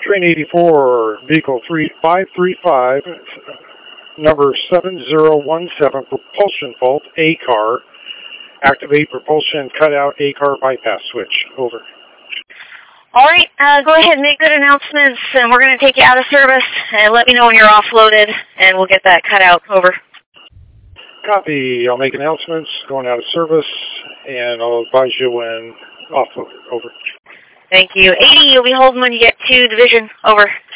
Train 84, vehicle 3535, number 7017, propulsion fault, A-car. Activate propulsion cutout A-car bypass switch. Over. All right, go ahead and make good announcements, and we're going to take you out of service, and let me know when you're offloaded, and we'll get that cut out. Over. Copy. I'll make announcements, going out of service, and I'll advise you when offloaded. Over. Thank you. 80, you'll be holding when you get to division. Over.